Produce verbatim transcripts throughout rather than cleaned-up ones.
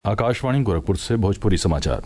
आकाशवाणी गोरखपुर से भोजपुरी समाचार।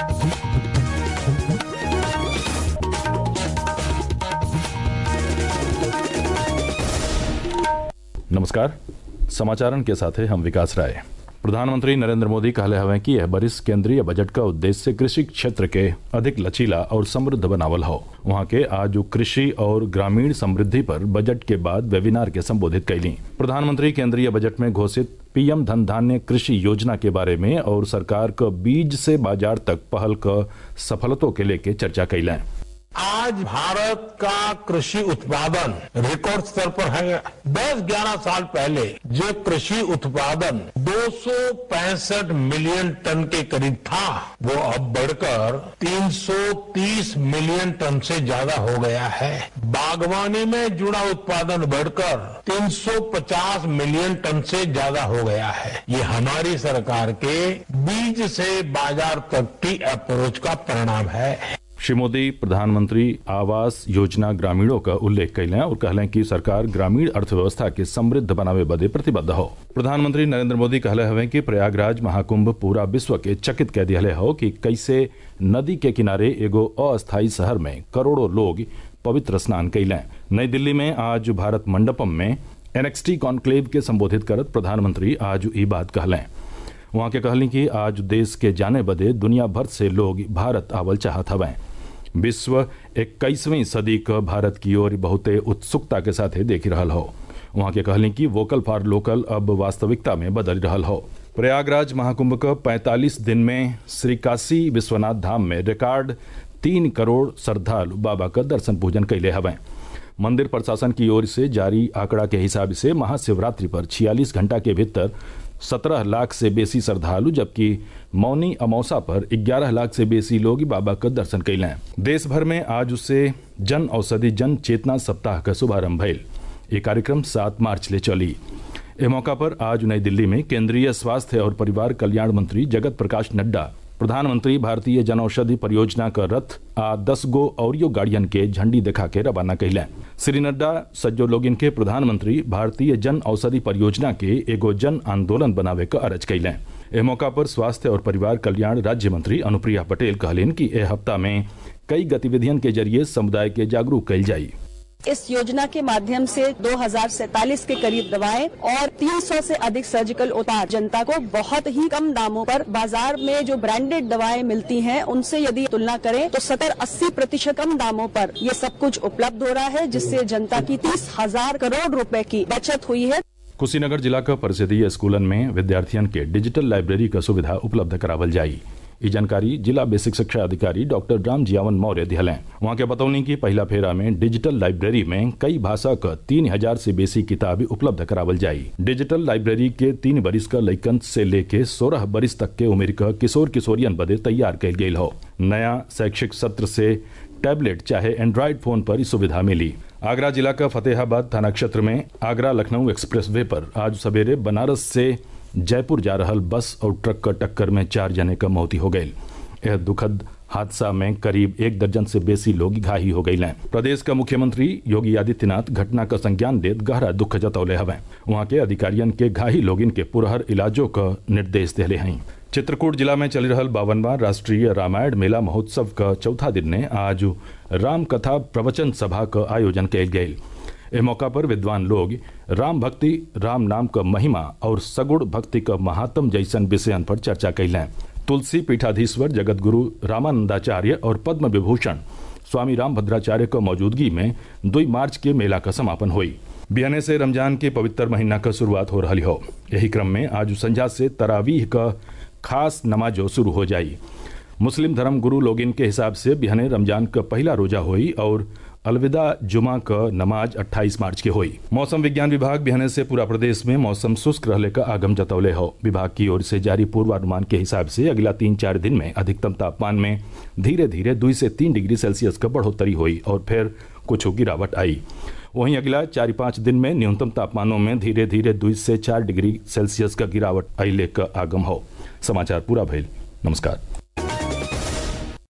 नमस्कार, समाचारन के साथ हैं हम विकास राय। प्रधानमंत्री नरेंद्र मोदी कहले हवे कि यह बरिस केंद्रीय बजट का उद्देश्य कृषि क्षेत्र के अधिक लचीला और समृद्ध बनावल हो। वहाँ के आज कृषि और ग्रामीण समृद्धि पर बजट के बाद वेबिनार के संबोधित कैली। प्रधानमंत्री केंद्रीय बजट में घोषित पीएम धन धान्य कृषि योजना के बारे में और सरकार क बीज से बाजार तक पहल क सफलतों के लेके चर्चा कैलें। आज भारत का कृषि उत्पादन रिकॉर्ड स्तर पर है। दस ग्यारह साल पहले जो कृषि उत्पादन दो सौ पैंसठ मिलियन टन के करीब था, वो अब बढ़कर तीन सौ तीस मिलियन टन से ज्यादा हो गया है। बागवानी में जुड़ा उत्पादन बढ़कर तीन सौ पचास मिलियन टन से ज्यादा हो गया है। ये हमारी सरकार के बीज से बाजार तक की अप्रोच का परिणाम है। श्री मोदी प्रधानमंत्री आवास योजना ग्रामीणों का उल्लेख कैलें और कहलें कि सरकार ग्रामीण अर्थव्यवस्था के समृद्ध बनावे बदे प्रतिबद्ध हो। प्रधानमंत्री नरेंद्र मोदी कहले हवे कि प्रयागराज महाकुंभ पूरा विश्व के चकित कह दिया हो कि कैसे नदी के किनारे एगो अस्थायी शहर में करोड़ों लोग पवित्र स्नान कैलें। नई दिल्ली में आज भारत मंडपम में एनएक्सटी कॉन्क्लेव के संबोधित करत प्रधानमंत्री आज ई बात कहलें। वहाँ के कहली कि आज देश के जाने बदे दुनिया भर से लोग भारत आवल चाहत हवें। विश्व इक्कीसवीं सदी का भारत की ओर बहुते उत्सुकता के साथ देखी रहल हो। वहाँ के कहली कि वोकल फॉर लोकल अब वास्तविकता में बदल रहल हो। प्रयागराज महाकुंभ का पैंतालीस दिन में श्री काशी विश्वनाथ धाम में रिकॉर्ड तीन करोड़ श्रद्धालु बाबा का दर्शन पूजन कैले हवें। मंदिर प्रशासन की ओर से जारी आंकड़ा के हिसाब से महाशिवरात्रि पर छियालीस घंटा के भीतर सत्रह लाख से बेसी श्रद्धालु, जबकि मौनी अमावसा पर ग्यारह लाख से बेसी लोग बाबा का दर्शन कैलें। देश भर में आज उससे जन औषधि जन चेतना सप्ताह का शुभारंभ भइल। ये कार्यक्रम सात मार्च ले चली। इस मौका पर आज नई दिल्ली में केंद्रीय स्वास्थ्य और परिवार कल्याण मंत्री जगत प्रकाश नड्डा प्रधानमंत्री भारतीय जन औषधि परियोजना का रथ आ दस गो औरियो गाड़ियन के झंडी दिखा के रवाना कैलें। श्री नड्डा सज्जो लोगिन के प्रधानमंत्री भारतीय जन औषधि परियोजना के एगो जन आंदोलन बनावे का अर्ज कैलें। इस मौका पर स्वास्थ्य और परिवार कल्याण राज्य मंत्री अनुप्रिया पटेल कहलिन कि यह हफ्ता में कई गतिविधियन के जरिए समुदाय के जागरूक कैल जाई। इस योजना के माध्यम से दो हजार सैतालीस के करीब दवाएं और तीन सौ से अधिक सर्जिकल उत्पाद जनता को बहुत ही कम दामों पर बाजार में जो ब्रांडेड दवाएं मिलती हैं उनसे यदि तुलना करें तो सत्तर अस्सी प्रतिशत कम दामों पर ये सब कुछ उपलब्ध हो रहा है, जिससे जनता की तीस हजार करोड़ रुपए की बचत हुई है। कुशीनगर जिला का परिषदीय स्कूलन में विद्यार्थियों के डिजिटल लाइब्रेरी का सुविधा उपलब्ध करावल जाई। ये जानकारी जिला बेसिक शिक्षा अधिकारी डॉक्टर राम जियावन मौर्य दिहलें। वहाँ के बतौनी कि पहला फेरा में डिजिटल लाइब्रेरी में कई भाषा का तीन हजार से बेसी किताबें उपलब्ध करावल जाई। डिजिटल लाइब्रेरी के तीन बरिस का लइकन से लेके सोलह बरिस तक के उम्र का किशोर किशोरियन बदे तैयार कैल गई हो। नया शैक्षिक सत्र से टैबलेट चाहे एंड्रॉयड फोन पर सुविधा मिली। आगरा जिला का फतेहाबाद थाना क्षेत्र में आगरा लखनऊ एक्सप्रेस वे पर आज सवेरे बनारस से जयपुर जा रहल बस और ट्रक का टक्कर में चार जने का मौती हो गई। यह दुखद हादसा में करीब एक दर्जन से बेसी लोग घायल हो गए। प्रदेश का मुख्यमंत्री योगी आदित्यनाथ घटना का संज्ञान देत गहरा दुख जतौले हवें। वहाँ के अधिकारियों के घायल लोगन के पुरहर इलाजों का निर्देश दिले हैं। चित्रकूट जिला में चल रहल बावनवां राष्ट्रीय रामायण मेला महोत्सव का चौथा दिन ने आज राम कथा प्रवचन सभा का आयोजन किया गया। इस मौका पर विद्वान लोग राम भक्ति, राम नाम का महिमा और सगुण भक्ति का महात्म जैसन विषयन पर चर्चा कैलें। तुलसी पीठाधीश्वर जगत गुरु रामानंदाचार्य और पद्म विभूषण स्वामी रामभद्राचार्य को मौजूदगी में दो मार्च के मेला का समापन हुई। बिहने से रमजान के पवित्र महीना का शुरुआत हो रही हो। यही क्रम में आज संझा से तरावीह का खास नमाजो शुरू हो जाई। मुस्लिम धर्म गुरु लोगिन के हिसाब से बिहने रमजान का पहला रोजा हुई और अलविदा जुमा का नमाज अट्ठाईस मार्च के हुई। मौसम विज्ञान विभाग बिहने से पूरा प्रदेश में मौसम शुष्क रहने का आगम जतौले हो। विभाग की ओर से जारी पूर्वानुमान के हिसाब से अगला तीन चार दिन में अधिकतम तापमान में धीरे धीरे दो से तीन डिग्री सेल्सियस का बढ़ोतरी हुई और फिर कुछ गिरावट आई। वहीं अगला चार पाँच दिन में न्यूनतम तापमानों में धीरे धीरे दो से चार डिग्री सेल्सियस का गिरावट अइले का आगम हो। समाचार पूरा भइल। नमस्कार।